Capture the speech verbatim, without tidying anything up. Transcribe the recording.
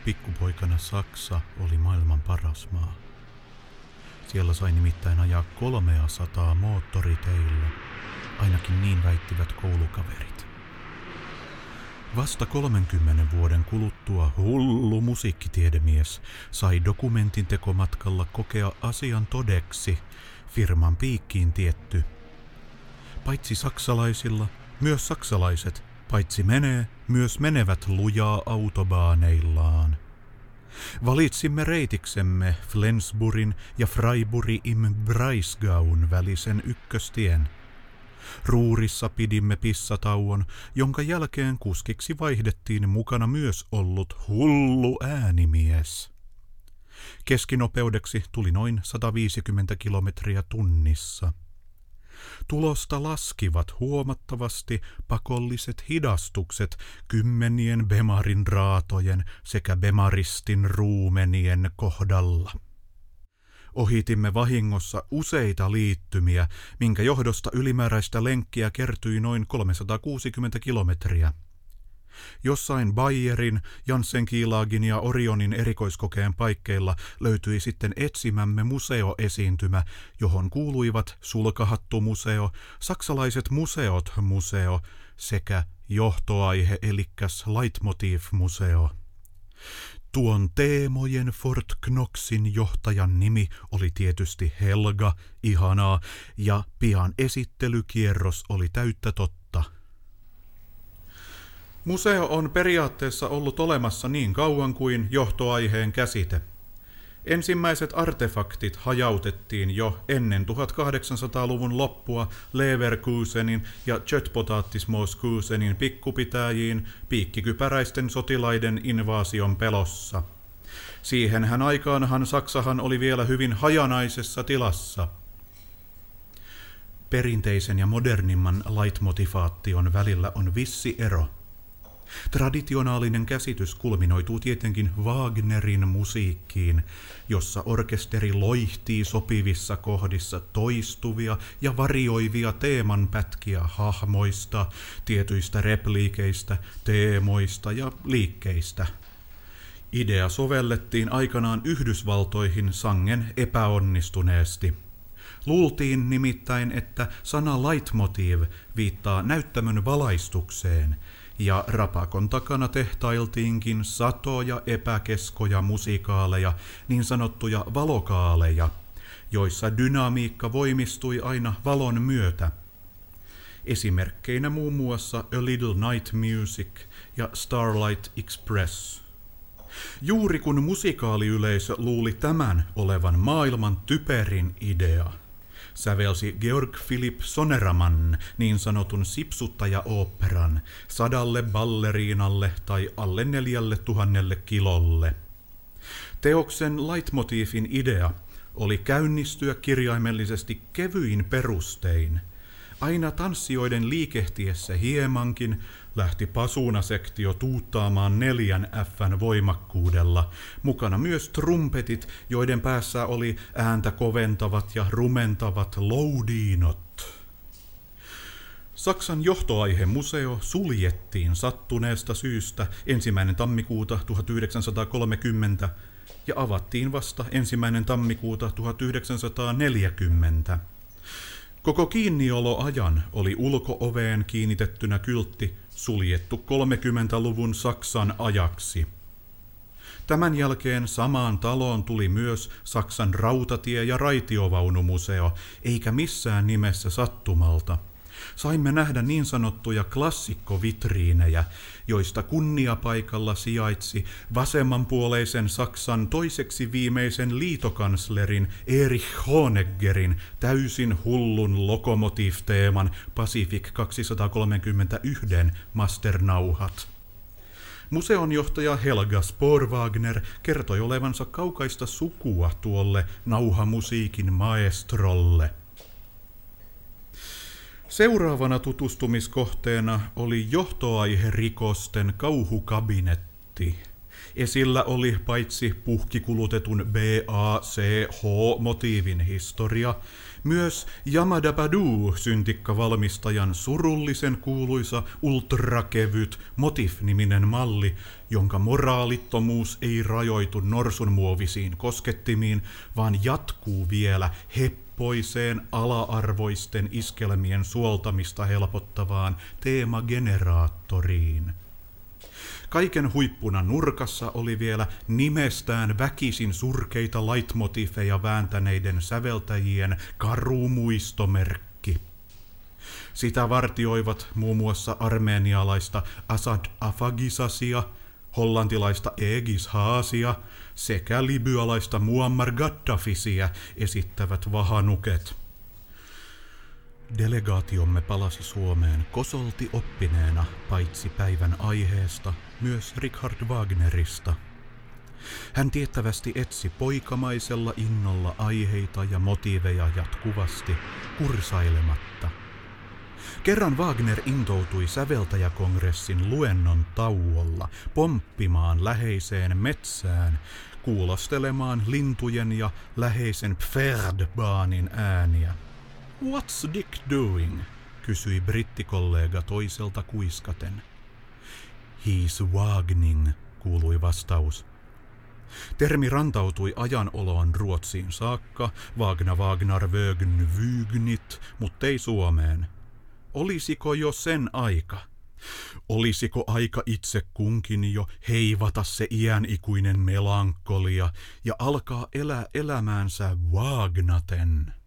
Pikkupoikana Saksa oli maailman paras maa. Siellä sai nimittäin ajaa kolmea sataa moottoriteillä, ainakin niin väittivät koulukaverit. Vasta kolmenkymmenen vuoden kuluttua hullu musiikkitiedemies sai dokumentin tekomatkalla kokea asian todeksi, firman piikkiin tietty. Paitsi saksalaisilla, myös saksalaiset, paitsi menee, myös menevät lujaa autobaaneillaan. Valitsimme reitiksemme Flensburgin ja Freiburg im Breisgaun välisen ykköstien. Ruurissa pidimme pissatauon, jonka jälkeen kuskiksi vaihdettiin mukana myös ollut hullu äänimies. Keskinopeudeksi tuli noin sata viisikymmentä kilometriä tunnissa. Tulosta laskivat huomattavasti pakolliset hidastukset kymmenien bemarin raatojen sekä bemaristin ruumenien kohdalla. Ohitimme vahingossa useita liittymiä, minkä johdosta ylimääräistä lenkkiä kertyi noin kolmesataakuusikymmentä kilometriä. Jossain Bayerin, Jansenkielagin ja Orionin erikoiskokeen paikkeilla löytyi sitten etsimämme museoesiintymä, johon kuuluivat Sulkahattu-museo, saksalaiset museot museo sekä johtoaihe elikkäs Leitmotiv-museo. Tuon teemojen Fort Knoxin johtajan nimi oli tietysti Helga, ihanaa, ja pian esittelykierros oli täyttä totta. Museo on periaatteessa ollut olemassa niin kauan kuin johtoaiheen käsite. Ensimmäiset artefaktit hajautettiin jo ennen tuhatkahdeksansataaluvun loppua Leverkusenin ja Göteborgsmoskousenin pikkupitäjiin piikkikypäräisten sotilaiden invaasion pelossa. Siihenhän aikaanhan Saksahan oli vielä hyvin hajanaisessa tilassa. Perinteisen ja modernimman leitmotivaation välillä on vissi ero. Traditionaalinen käsitys kulminoituu tietenkin Wagnerin musiikkiin, jossa orkesteri loihtii sopivissa kohdissa toistuvia ja varioivia teemanpätkiä hahmoista, tietyistä repliikeistä, teemoista ja liikkeistä. Idea sovellettiin aikanaan Yhdysvaltoihin sangen epäonnistuneesti. Luultiin nimittäin, että sana leitmotiv viittaa näyttämön valaistukseen, ja rapakon takana tehtailtiinkin satoja epäkeskoja musikaaleja, niin sanottuja valokaaleja, joissa dynamiikka voimistui aina valon myötä. Esimerkkeinä muun muassa A Little Night Music ja Starlight Express. Juuri kun musikaaliyleisö luuli tämän olevan maailman typerin idea, sävelsi Georg Philipp Soneramann niin sanotun sipsuttaja-oopperan sadalle balleriinalle tai alle neljälle tuhannelle kilolle. Teoksen leitmotiivin idea oli käynnistyä kirjaimellisesti kevyin perustein. Aina tanssijoiden liikehtiessä hiemankin lähti pasuunasektio tuuttaamaan neljän F:n voimakkuudella, mukana myös trumpetit, joiden päässä oli ääntä koventavat ja rumentavat loudiinot. Saksan johtoaihemuseo suljettiin sattuneesta syystä ensimmäinen tammikuuta tuhatyhdeksänsataakolmekymmentä ja avattiin vasta ensimmäinen tammikuuta tuhatyhdeksänsataaneljäkymmentä. Koko kiinnioloajan oli ulko-oveen kiinnitettynä kyltti suljettu kolmekymmentäluvun Saksan ajaksi. Tämän jälkeen samaan taloon tuli myös Saksan rautatie- ja raitiovaunumuseo, eikä missään nimessä sattumalta. Saimme nähdä niin sanottuja klassikkovitriinejä, joista kunniapaikalla sijaitsi vasemmanpuoleisen Saksan toiseksi viimeisen liitokanslerin Erich Honeggerin täysin hullun lokomotiivteeman Pacific kaksisataakolmekymmentäyksi masternauhat. Museonjohtaja Helga Sporwagner kertoi olevansa kaukaista sukua tuolle nauhamusiikin maestrolle. Seuraavana tutustumiskohteena oli johtoaiherikosten kauhukabinetti. Esillä oli paitsi puhkikulutetun B A C H-motiivin historia, myös Yamadabadoo-syntikkavalmistajan surullisen kuuluisa ultrakevyt Motif-niminen malli, jonka moraalittomuus ei rajoitu norsunmuovisiin koskettimiin, vaan jatkuu vielä heppoiseen ala-arvoisten iskelmien suoltamista helpottavaan teemageneraattoriin. Kaiken huippuna nurkassa oli vielä nimestään väkisin surkeita leitmotifeja vääntäneiden säveltäjien karumuistomerkki. Sitä vartioivat muun muassa armeenialaista Asad Afagisasia, hollantilaista Egis Haasia sekä libyalaista Muammar Gaddafisia esittävät vahanuket. Delegaatiomme palasi Suomeen kosolti oppineena paitsi päivän aiheesta, myös Richard Wagnerista. Hän tiettävästi etsi poikamaisella innolla aiheita ja motiiveja jatkuvasti, kursailematta. Kerran Wagner intoutui säveltäjäkongressin luennon tauolla pomppimaan läheiseen metsään, kuulostelemaan lintujen ja läheisen Pferdbaanin ääniä. "What's Dick doing?" kysyi brittikollega toiselta kuiskaten. "He's wagning", kuului vastaus. Termi rantautui ajanoloon Ruotsiin saakka, Wagner Wagner Wögn Wygnit, muttei Suomeen. Olisiko jo sen aika? Olisiko aika itse kunkin jo heivata se iänikuinen melankolia ja alkaa elää elämäänsä Wagnaten?